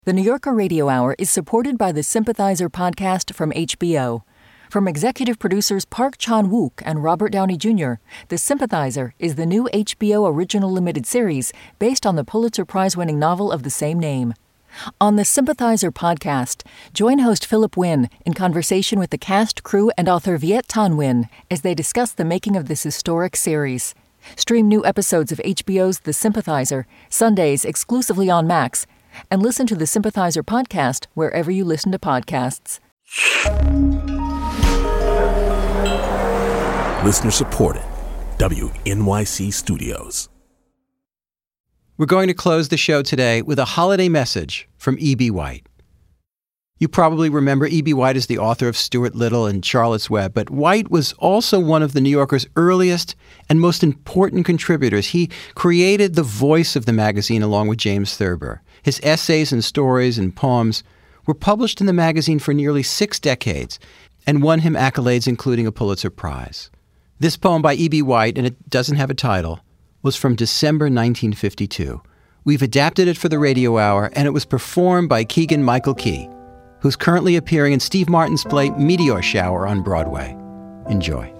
The New Yorker Radio Hour is supported by the Sympathizer podcast from HBO. From executive producers Park Chan-wook and Robert Downey Jr., The Sympathizer is the new HBO original limited series based on the Pulitzer Prize-winning novel of the same name. On the Sympathizer podcast, join host Philip Wynn in conversation with the cast, crew, and author Viet Thanh Nguyen as they discuss the making of this historic series. Stream new episodes of HBO's The Sympathizer, Sundays exclusively on Max, and listen to the Sympathizer podcast wherever you listen to podcasts. Listener supported. WNYC Studios. We're going to close the show today with a holiday message from E.B. White. You probably remember E.B. White as the author of Stuart Little and Charlotte's Web, but White was also one of the New Yorker's earliest and most important contributors. He created the voice of the magazine along with James Thurber. His essays and stories and poems were published in the magazine for nearly 6 decades and won him accolades including a Pulitzer Prize. This poem by E.B. White, and it doesn't have a title, was from December 1952. We've adapted it for the Radio Hour, and it was performed by Keegan-Michael Key, who's currently appearing in Steve Martin's play Meteor Shower on Broadway. Enjoy.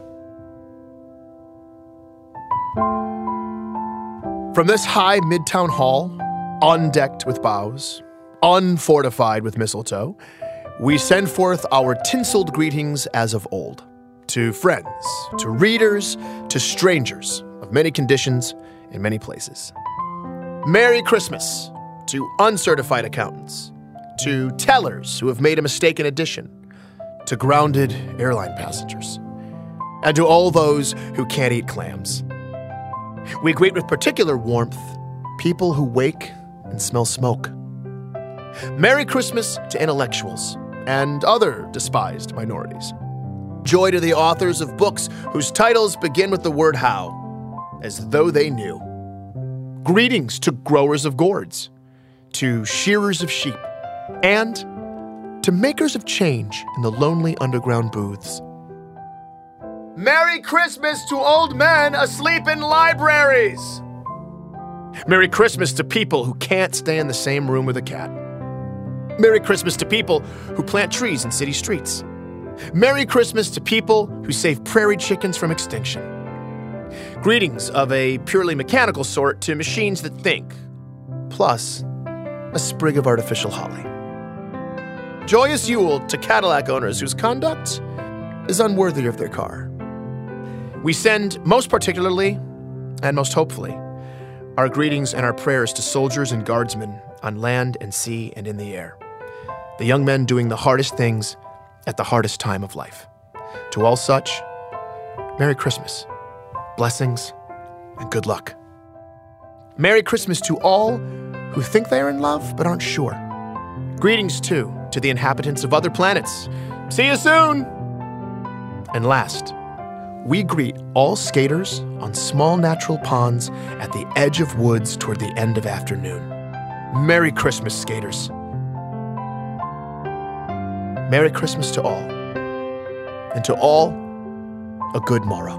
From this high midtown hall, undecked with boughs, unfortified with mistletoe, we send forth our tinseled greetings as of old, to friends, to readers, to strangers of many conditions in many places. Merry Christmas to uncertified accountants, to tellers who have made a mistaken addition, to grounded airline passengers, and to all those who can't eat clams. We greet with particular warmth people who wake and smell smoke. Merry Christmas to intellectuals and other despised minorities. Joy to the authors of books whose titles begin with the word how, as though they knew. Greetings to growers of gourds, to shearers of sheep, and to makers of change in the lonely underground booths. Merry Christmas to old men asleep in libraries! Merry Christmas to people who can't stay in the same room with a cat. Merry Christmas to people who plant trees in city streets. Merry Christmas to people who save prairie chickens from extinction. Greetings of a purely mechanical sort to machines that think, plus a sprig of artificial holly. Joyous Yule to Cadillac owners whose conduct is unworthy of their car. We send most particularly, and most hopefully, our greetings and our prayers to soldiers and guardsmen on land and sea and in the air. The young men doing the hardest things at the hardest time of life. To all such, Merry Christmas, blessings, and good luck. Merry Christmas to all who think they are in love but aren't sure. Greetings, too, to the inhabitants of other planets. See you soon! And last, we greet all skaters on small natural ponds at the edge of woods toward the end of afternoon. Merry Christmas, skaters. Merry Christmas to all. And to all, a good morrow.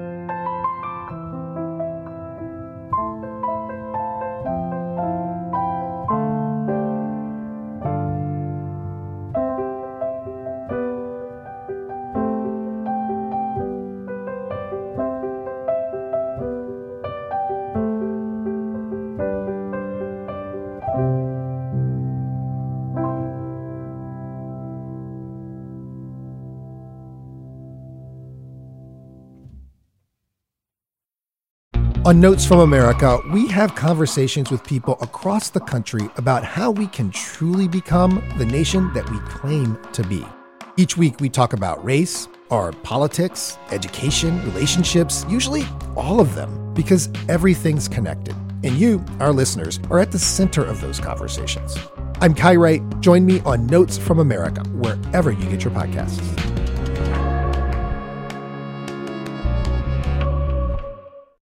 On Notes from America, we have conversations with people across the country about how we can truly become the nation that we claim to be. Each week, we talk about race, our politics, education, relationships, usually all of them, because everything's connected. And you, our listeners, are at the center of those conversations. I'm Kai Wright. Join me on Notes from America, wherever you get your podcasts.